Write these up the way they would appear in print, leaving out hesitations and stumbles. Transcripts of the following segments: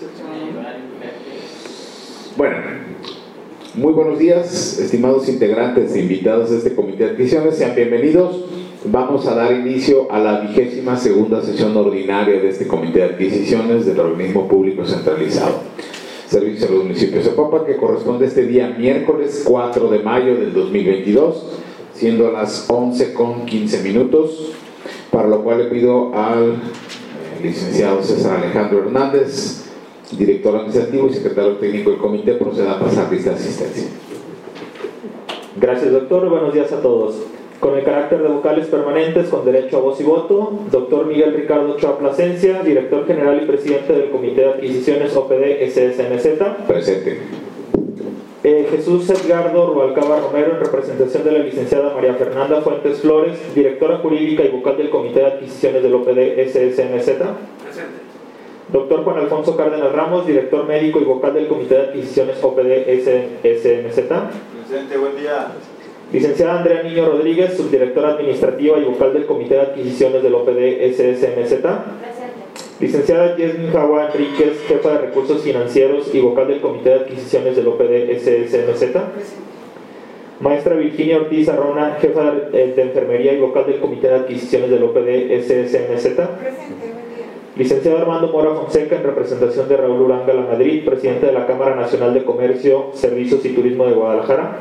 Bueno, muy buenos días, estimados integrantes e invitados de este comité de adquisiciones, sean bienvenidos. Vamos a dar inicio a la 22ª sesión ordinaria de este comité de adquisiciones del organismo público centralizado Servicios a los Municipios de Zapopan, que corresponde este día miércoles 4 de mayo del 2022, siendo las 11:15, para lo cual le pido al licenciado César Alejandro Hernández, director administrativo y secretario técnico del comité, proceda a pasar lista de asistencia. Gracias, doctor. Buenos días a todos. Con el carácter de vocales permanentes con derecho a voz y voto, doctor Miguel Ricardo Ochoa Plasencia, director general y presidente del Comité de Adquisiciones OPD SSNZ. Presente. Jesús Edgardo Rubalcaba Romero, en representación de la licenciada María Fernanda Fuentes Flores, directora jurídica y vocal del Comité de Adquisiciones del OPD SSNZ. Presente. Doctor Juan Alfonso Cárdenas Ramos, director médico y vocal del Comité de Adquisiciones OPD SSNZ. Presente, buen día. Licenciada Andrea Niño Rodríguez, subdirectora administrativa y vocal del Comité de Adquisiciones del OPD SSNZ. Licenciada Yasmin Jawa Enríquez, jefa de recursos financieros y vocal del Comité de Adquisiciones del OPD SSNZ. Maestra Virginia Ortiz Arrona, jefa de enfermería y vocal del Comité de Adquisiciones del OPD SSNZ. Licenciado Armando Mora Fonseca, en representación de Raúl Uranga La Madrid, presidente de la Cámara Nacional de Comercio, Servicios y Turismo de Guadalajara.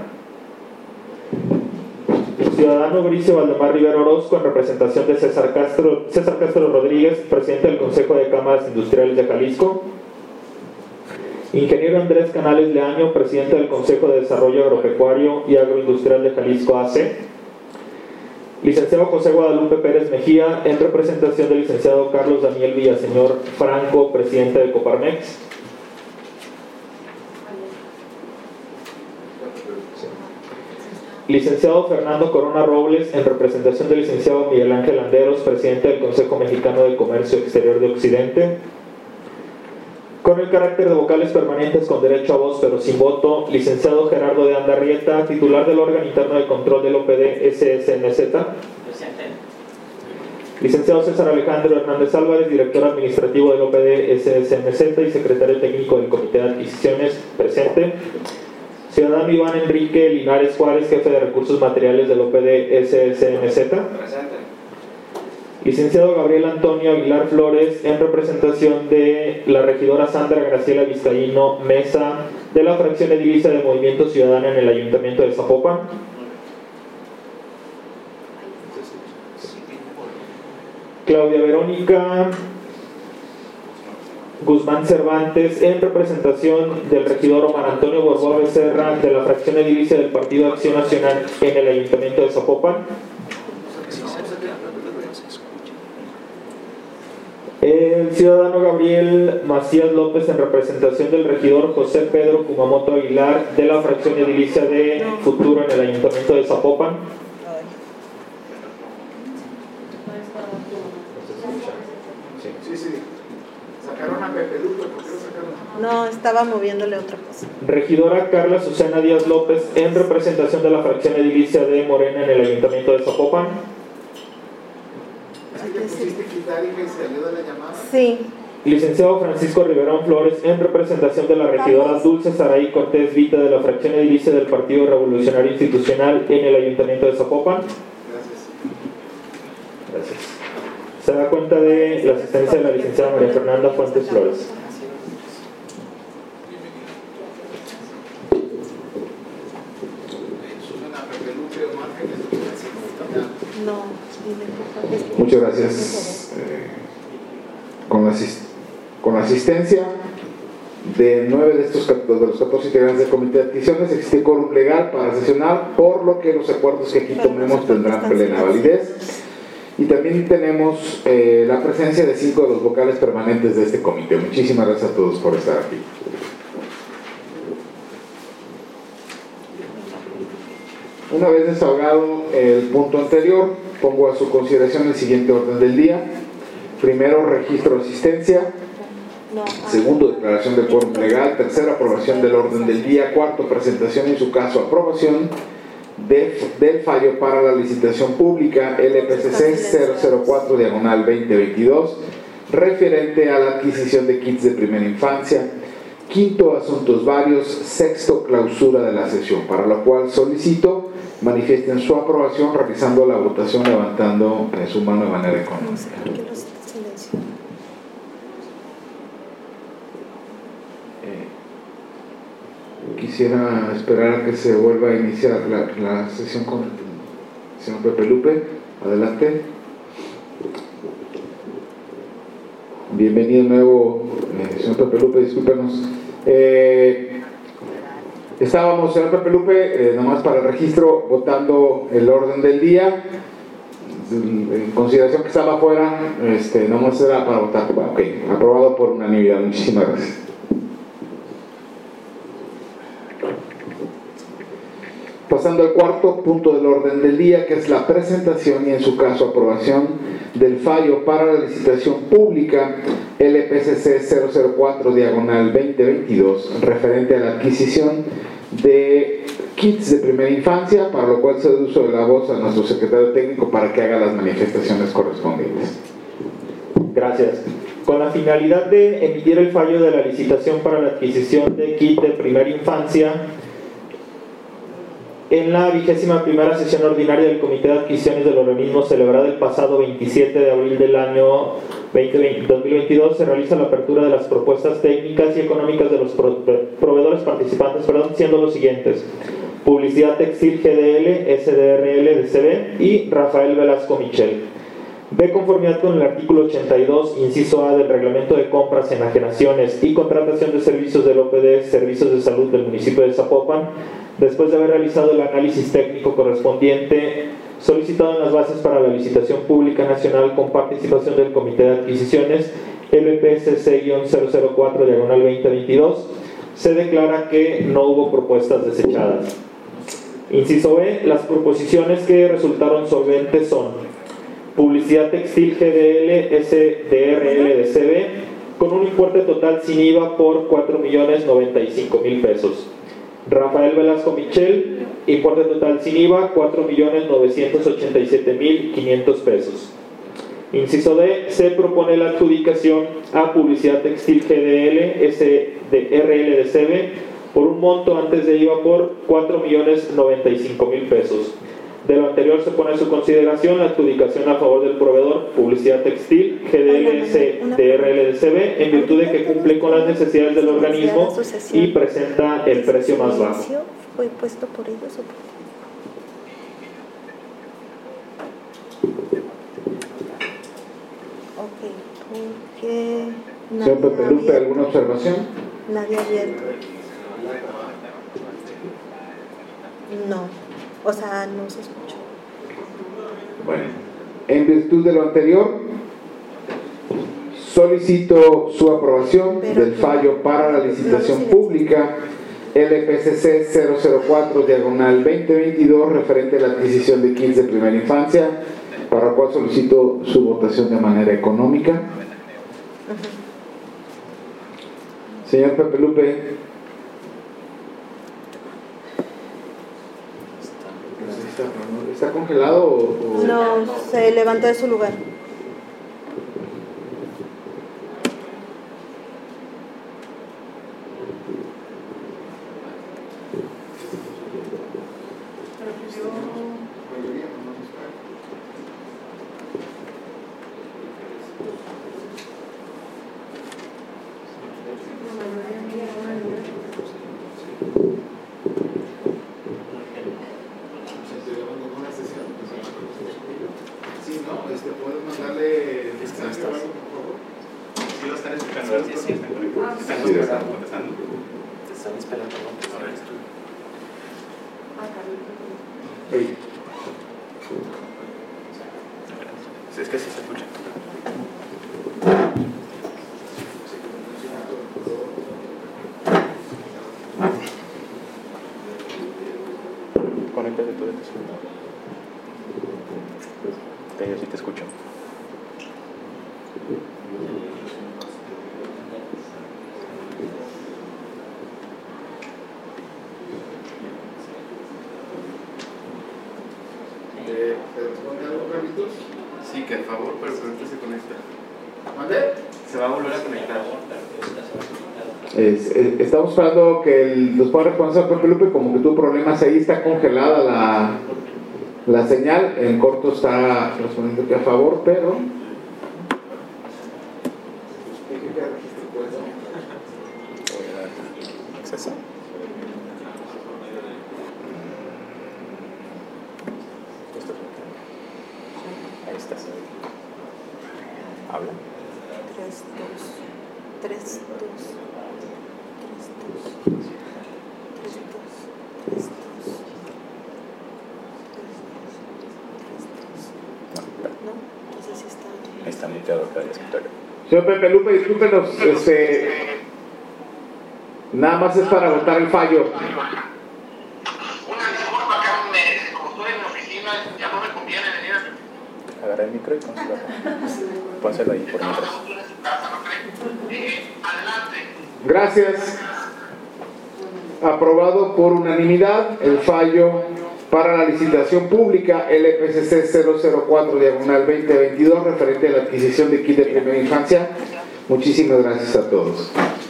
Ciudadano Bricio Valdemar Rivera Orozco, en representación de César Castro Rodríguez, presidente del Consejo de Cámaras Industriales de Jalisco. Ingeniero Andrés Canales Leaño, presidente del Consejo de Desarrollo Agropecuario y Agroindustrial de Jalisco AC. Licenciado José Guadalupe Pérez Mejía, en representación del licenciado Carlos Daniel Villaseñor Franco, presidente de Coparmex. Licenciado Fernando Corona Robles, en representación del licenciado Miguel Ángel Landeros, presidente del Consejo Mexicano de Comercio Exterior de Occidente. Con el carácter de vocales permanentes con derecho a voz pero sin voto, licenciado Gerardo de Anda Rieta, titular del órgano interno de control del OPD SSNZ. Presente. Licenciado César Alejandro Hernández Álvarez, director administrativo del OPD SSNZ y secretario técnico del Comité de Adquisiciones. Presente. Ciudadano Iván Enrique Linares Juárez, jefe de recursos materiales del OPD SSNZ. Presente. Licenciado Gabriel Antonio Aguilar Flores, en representación de la regidora Sandra Graciela Vizcaíno Mesa, de la fracción edilicia de Movimiento Ciudadano en el Ayuntamiento de Zapopan. Claudia Verónica Guzmán Cervantes, en representación del regidor Omar Antonio Borboa Becerra, de la fracción edilicia del Partido Acción Nacional en el Ayuntamiento de Zapopan. El ciudadano Gabriel Macías López, en representación del regidor José Pedro Kumamoto Aguilar, de la fracción edilicia de Futuro en el Ayuntamiento de Zapopan. Sí. Sacaron a Pepe Lupe, ¿por qué lo sacaron? No, estaba moviéndole otra cosa. Regidora Carla Susana Díaz López, en representación de la fracción edilicia de Morena en el Ayuntamiento de Zapopan. ¿Es que le pusiste quitar y me salió de la llamada? Sí. Licenciado Francisco Riverón Flores, en representación de la regidora Dulce Saraí Cortés Vita, de la fracción edilicia del Partido Revolucionario Institucional en el Ayuntamiento de Zapopan. Gracias. Se da cuenta de la asistencia de la licenciada María Fernanda Fuentes Flores. Muchas gracias. Con la asistencia de 9 de los 14 integrantes del Comité de Adquisiciones, existe quórum legal para sesionar, por lo que los acuerdos que aquí tomemos tendrán plena validez. Y también tenemos la presencia de 5 de los vocales permanentes de este comité. Muchísimas gracias a todos por estar aquí. Una vez desahogado el punto anterior, pongo a su consideración el siguiente orden del día. Primero, registro de asistencia. Segundo, declaración de quórum legal. Tercero, aprobación del orden del día. Cuarto, presentación y en su caso aprobación del fallo para la licitación pública LPCC 004/2022 referente a la adquisición de kits de primera infancia. Quinto, asuntos varios. Sexto, clausura de la sesión, para lo cual solicito manifiesten su aprobación realizando la votación levantando su mano de manera económica. Quisiera esperar a que se vuelva a iniciar la sesión con el señor Pepe Lupe. Adelante. Bienvenido de nuevo, señor Pepe Lupe, discúlpenos. Estábamos, señor Pepe Lupe, nomás para el registro, votando el orden del día. En consideración que estaba afuera, nomás era para votar. Ok, aprobado por unanimidad. Muchísimas gracias. Pasando al cuarto punto del orden del día, que es la presentación y en su caso aprobación del fallo para la licitación pública LPCC 004/2022 referente a la adquisición de kits de primera infancia, para lo cual cedo uso de la voz a nuestro secretario técnico para que haga las manifestaciones correspondientes. Gracias. Con la finalidad de emitir el fallo de la licitación para la adquisición de kit de primera infancia, en la 21ª sesión ordinaria del Comité de Adquisiciones del organismo celebrada el pasado 27 de abril del año 2022, se realiza la apertura de las propuestas técnicas y económicas de los proveedores participantes, siendo los siguientes: Publicidad Textil GDL, SDRL DCB y Rafael Velasco Michel. De conformidad con el artículo 82, inciso A del Reglamento de Compras, Enajenaciones y Contratación de Servicios del OPD Servicios de Salud del municipio de Zapopan, después de haber realizado el análisis técnico correspondiente solicitado en las bases para la licitación pública nacional con participación del Comité de Adquisiciones LPCC-004/2022, se declara que no hubo propuestas desechadas. Inciso B, las proposiciones que resultaron solventes son Publicidad Textil GDL SDRL DCB con un importe total sin IVA por 4.095.000 pesos. Rafael Velasco Michel, importe total sin IVA, 4.987.500 pesos. Inciso D, se propone la adjudicación a Publicidad Textil GDL SDRL DCB por un monto antes de IVA por 4.095.000 pesos. De lo anterior se pone a su consideración la adjudicación a favor del proveedor Publicidad Textil GDL SDRL DCB en virtud de que cumple con las necesidades del organismo y presenta el precio más bajo. ¿Fue puesto por ellos o por qué? Porque Señor Pepe Lupe, ¿alguna observación? Nadie abierto. No. O sea, no se escuchó. Bueno, en virtud de lo anterior, solicito su aprobación del fallo para la licitación pública LPCC 004/2022 referente a la adquisición de kits de primera infancia, para lo cual solicito su votación de manera económica. Señor Pepe Lupe. ¿Está congelado o...? No, se levantó de su lugar. ¿Puedes mandarle mensaje o algo, por favor? Sí, lo están escuchando, a ver si están conectados. Están contestando. Te están esperando. Es que sí se escucha. Conéctate tú de tu celular. Que yo sí te escucho. ¿Te responde algo, Carlitos? Sí, que al favor, pero ahorita se conecta. ¿Mande? Se va a volver a conectar. Estamos esperando que nos pueda responder Pepe Lupe, como que tuvo problemas ahí, está congelada la señal, en corto está respondiendo que a favor, pero... ¿Acceso? Ahí estás. Habla. 3, 2, 3, 2, 3, 2, 3, 2, 3, 2, 3, 2. No, entonces sí está. Ahí está muteado acá el escritorio. Señor Pepe Lupe, discúlpenos, nada más es para votar el fallo. Una disculpa, que como estoy en mi oficina, ya no me conviene venir a... Agarra el micro y pónselo ahí por mientras. Adelante. Gracias. Aprobado por unanimidad el fallo para la licitación pública LPCC 004/2022 referente a la adquisición de kit de primera infancia. Muchísimas gracias a todos.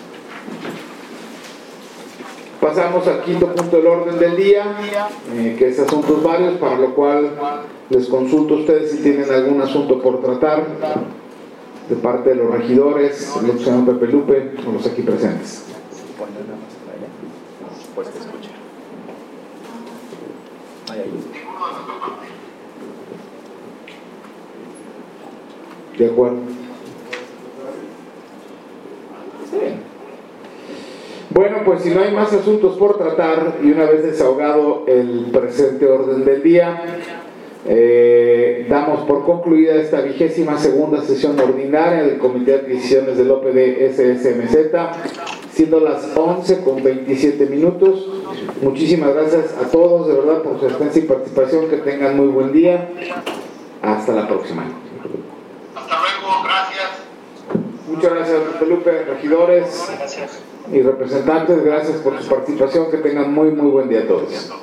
Pasamos al quinto punto del orden del día, que es asuntos varios, para lo cual les consulto a ustedes si tienen algún asunto por tratar de parte de los regidores, el señor Pepe Lupe o los aquí presentes. Ponle nada más para allá. Pues que escuche. Ahí. De acuerdo. Bueno, pues si no hay más asuntos por tratar y una vez desahogado el presente orden del día, damos por concluida esta 22ª sesión ordinaria del Comité de Adquisiciones del OPD SSMZ, siendo las 11:27. Muchísimas gracias a todos, de verdad, por su asistencia y participación. Que tengan muy buen día. Hasta la próxima. Hasta luego, gracias. Muchas gracias, Felipe, regidores y representantes. Gracias por su participación. Que tengan muy buen día a todos.